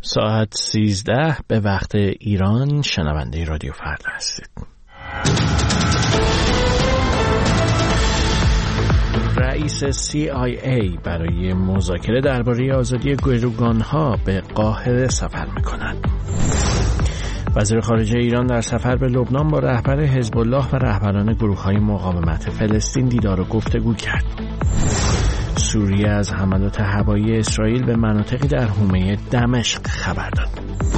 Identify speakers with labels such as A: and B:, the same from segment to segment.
A: ساعت 13 به وقت ایران شنونده رادیو فردا هستید. رئیس CIA برای مذاکره درباره آزادی گروگانها به قاهره سفر می‌کند. وزیر خارجه ایران در سفر به لبنان با رهبر حزب الله و رهبران گروه‌های مقاومت فلسطین دیدار و گفتگو کرد. سوریه از حملات هوایی اسرائیل به مناطقی در حومه دمشق خبر داد.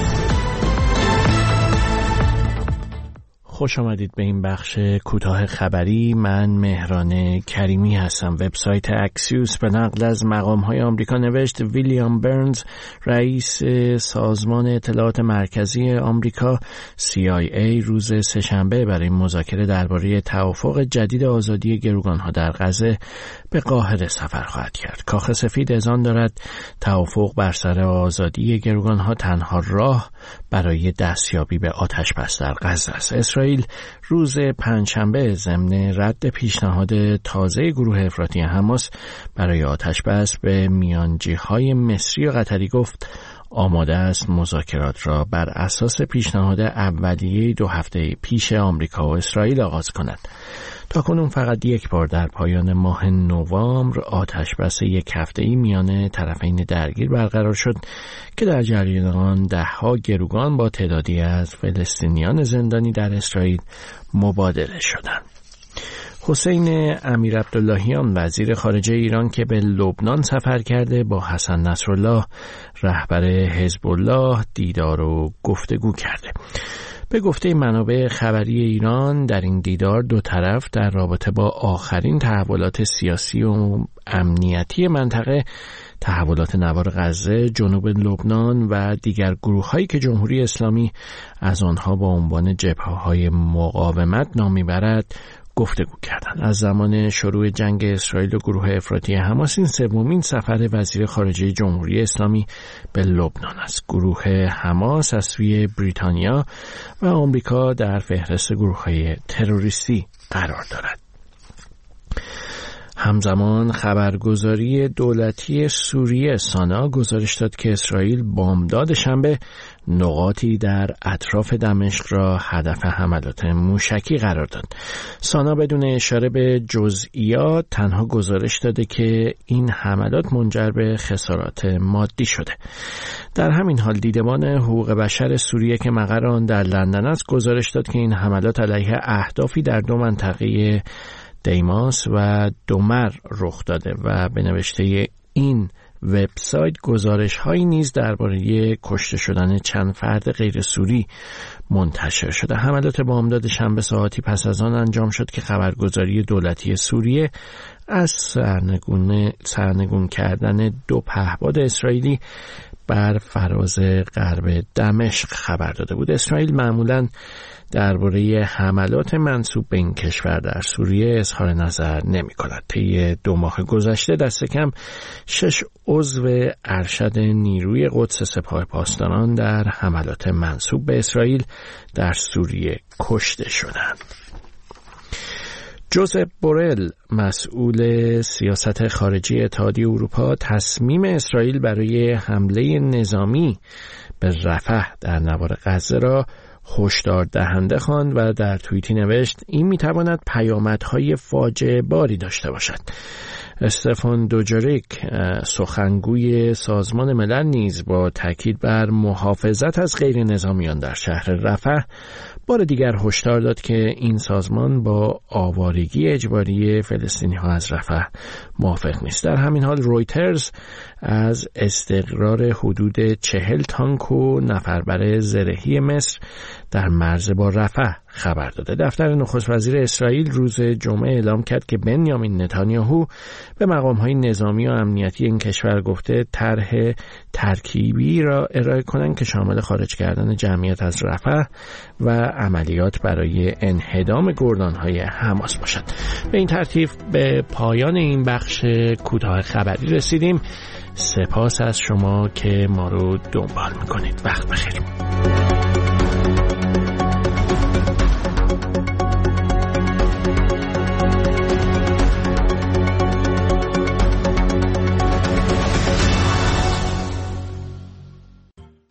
A: خوش آمدید به این بخش کوتاه خبری. من مهران کریمی هستم. وبسایت اکسیوس به نقل از مقام‌های آمریکا نوشت ویلیام برنز، رئیس سازمان اطلاعات مرکزی آمریکا CIA، روز سه‌شنبه برای مذاکره درباره توافق جدید آزادی گروگانها در غزه به قاهره سفر خواهد کرد. کاخ سفید اذعان دارد توافق بر سر آزادی گروگانها تنها راه برای دستیابی به آتش‌بس در غزه است. اسرائیل روز پنجشنبه ضمن رد پیشنهاد تازه گروه افراطی حماس برای آتش‌بس به میانجی‌های مصری و قطری گفت آماده است مذاکرات را بر اساس پیشنهاد اولیه 2 هفته پیش آمریکا و اسرائیل آغاز کند. تاکنون فقط یک بار در پایان ماه نوامبر آتش‌بس 1 هفته‌ای میان طرفین درگیر برقرار شد که در جریان آن 10 گروگان با تعدادی از فلسطینیان زندانی در اسرائیل مبادله شدند. حسین امیرعبداللهیان وزیر خارجه ایران که به لبنان سفر کرده با حسن نصرالله رهبر حزب الله دیدار و گفتگو کرده. به گفته منابع خبری ایران در این دیدار دو طرف در رابطه با آخرین تحولات سیاسی و امنیتی منطقه، تحولات نوار غزه، جنوب لبنان و دیگر گروه‌هایی که جمهوری اسلامی از آنها با عنوان جبهه‌های مقاومت نام می‌برد گفتگو کردند. از زمان شروع جنگ اسرائیل و گروه افراطی حماس این سومین سفر وزیر خارجه جمهوری اسلامی به لبنان است. گروه حماس از سوی بریتانیا و آمریکا در فهرست گروه‌های تروریستی قرار دارد. همزمان خبرگزاری دولتی سوریه سانا گزارش داد که اسرائیل بامداد شنبه نقاطی در اطراف دمشق را هدف حملات موشکی قرار داد. سانا بدون اشاره به جزئیات تنها گزارش داده که این حملات منجر به خسارات مادی شده. در همین حال دیدبان حقوق بشر سوریه که مقر آن در لندن است گزارش داد که این حملات علیه اهدافی در 2 منطقه دیماس و دومر رخ داده و به نوشته این وبسایت گزارش هایی نیز درباره کشته شدن چند فرد غیر سوری منتشر شده. حملات بامداد شنبه ساعتی پس از آن انجام شد که خبرگزاری دولتی سوریه از سرنگون کردن 2 پهپاد اسرائیلی بر فراز غرب دمشق خبر داده بود. اسرائیل معمولاً درباره حملات منسوب به این کشور در سوریه اظهار نظر نمی کند. طی 2 ماه گذشته دست کم 6 عضو ارشد نیروی قدس سپاه پاسداران در حملات منسوب به اسرائیل در سوریه کشته شدند. جوزپ بورل مسئول سیاست خارجی اتحادیه اروپا تصمیم اسرائیل برای حمله نظامی به رفح در نوار غزه را هشدار دهنده خواند و در توییتی نوشت این میتواند پیامدهای فاجعه باری داشته باشد. استفان دوجاریک سخنگوی سازمان ملل نیز با تاکید بر محافظت از غیر نظامیان در شهر رفح بار دیگر هشدار داد که این سازمان با آوارگی اجباری فلسطینی‌ها از رفح موافق نیست. در همین حال رویترز از استقرار حدود 40 تانک و نفربر زرهی مصر در مرز با رفح خبر داده. دفتر نخست وزیر اسرائیل روز جمعه اعلام کرد که بنیامین نتانیاهو به مقام‌های نظامی و امنیتی این کشور گفته طرح ترکیبی را ارائه کنند که شامل خارج کردن جمعیت از رفح و عملیات برای انهدام گردان‌های حماس باشد. به این ترتیب به پایان این بخش کوتاه خبری رسیدیم. سپاس از شما که ما رو دنبال می‌کنید. وقت بخیر.